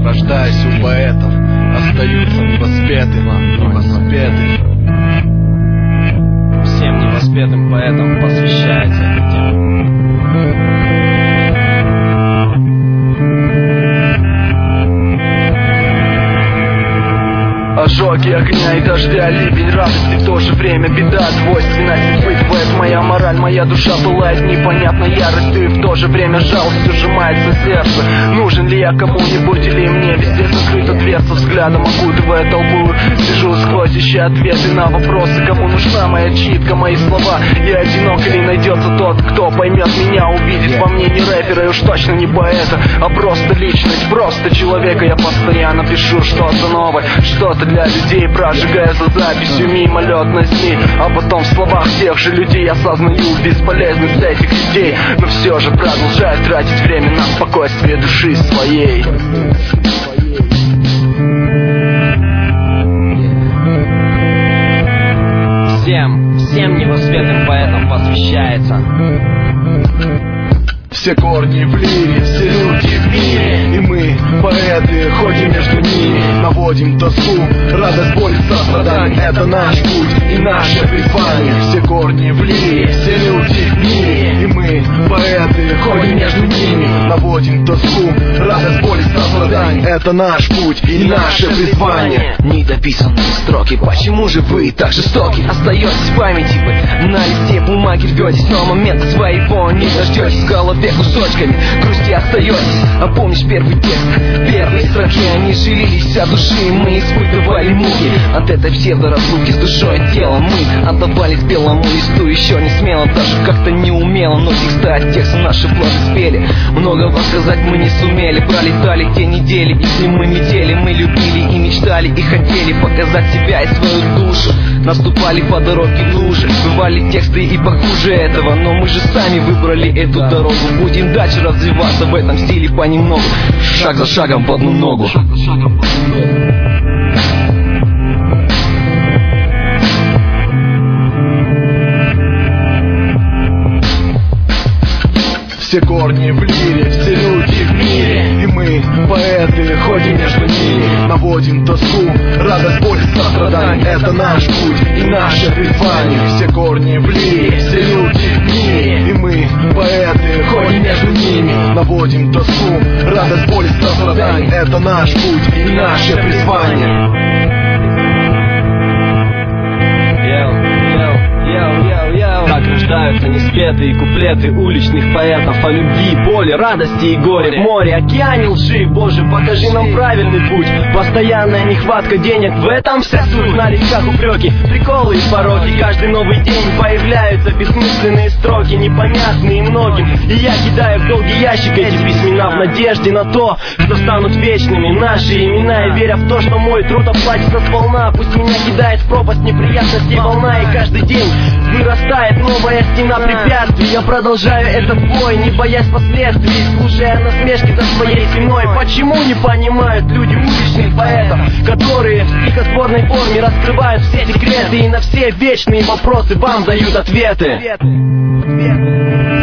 Рождаясь у поэтов, остаются невоспеты. Всем невоспетым поэтам посвящается эта тема. Ожоги огня и дождя, ливень радости, в то же время беда. Двойственность испытывает моя мораль, моя душа пылает непонятной яростью, и в то же время жалостью сжимается сердце. Нужен ли я кому-нибудь или мне? Везде закрыта дверца, взглядом окутывая толпу. Сижу сквозь, ища ответы на вопросы, кому нужна моя читка, мои слова. Я одинок или найдется тот, кто поймет меня, увидит во мне не рэпера и уж точно не поэта, а просто личность, просто человека. Я постоянно пишу что-то новое, что-то для людей, прожигая за записью мимолетностей, а потом в словах тех же людей осознаю бесполезность этих идей, но все же продолжаю тратить время на спокойствие души своей. Всем невоспетым поэтам посвящается. Все корни в лире, все люди в мире, и мы, поэты, ходим между ними, наводим тоску, радость, боль, сострадание. Это наш путь и наше призвание. Все корни в лире, все люди в мире, и мы, поэты, ходим между ними, наводим тоску, радость, боль, сострадание. Это наш путь и наше призвание. Недописанные строки, почему же вы так жестоки? Остаетесь в памяти вы, на листе бумаги рветесь, но момента своего не дождетесь. В голове кусочками грусти остаетесь. А помнишь первый текст, первые строки? Они шевелились от души, мы испытывали муки от этой псевдоразлуки с душой и телом. Мы отдавались белому листу еще не смело, даже как-то неумело, но текста от текста наши плоды спели. Многого сказать мы не сумели, пролетали те недели, и с ним мы метели. Мы любили и мечтали, и хотели показать себя и свою душу. Наступали по дороге лужи, бывали тексты и похуже этого, но мы же сами выбрали эту дорогу. Будем дальше развиваться в этом стиле понемногу, шаг за шагом в одну ногу. Все корни в лире, все люди в мире, и мы, поэты, ходим между ними, наводим тоску, радость, боль, сострадание. Это наш путь и наше призвание. Все корни в лире, все люди в мире, и мы, поэты, ходим между ними, наводим тоску, радость, боль, сострадание. Это наш путь и наше призвание. Так рождаются неспетые куплеты уличных поэтов о любви, боли, радости и горе. В море, океане лжи, Боже, покажи нам правильный путь. Постоянная нехватка денег, в этом вся суть. На листках упреки, приколы и пороки. Каждый новый день появляются бессмысленные строки, непонятные многим. И я кидаю в долгий ящик эти письмена в надежде на то, что станут вечными наши имена. И веря в то, что мой труд оплатится сполна. Пусть меня кидает в пропасть неприятностей волна, и каждый день вырастает новая стена препятствий. Я продолжаю этот бой, не боясь последствий, слушая насмешки за своей спиной. Почему не понимают люди уличных поэтов, которые в стихотворной форме раскрывают все секреты и на все вечные вопросы вам дают ответы?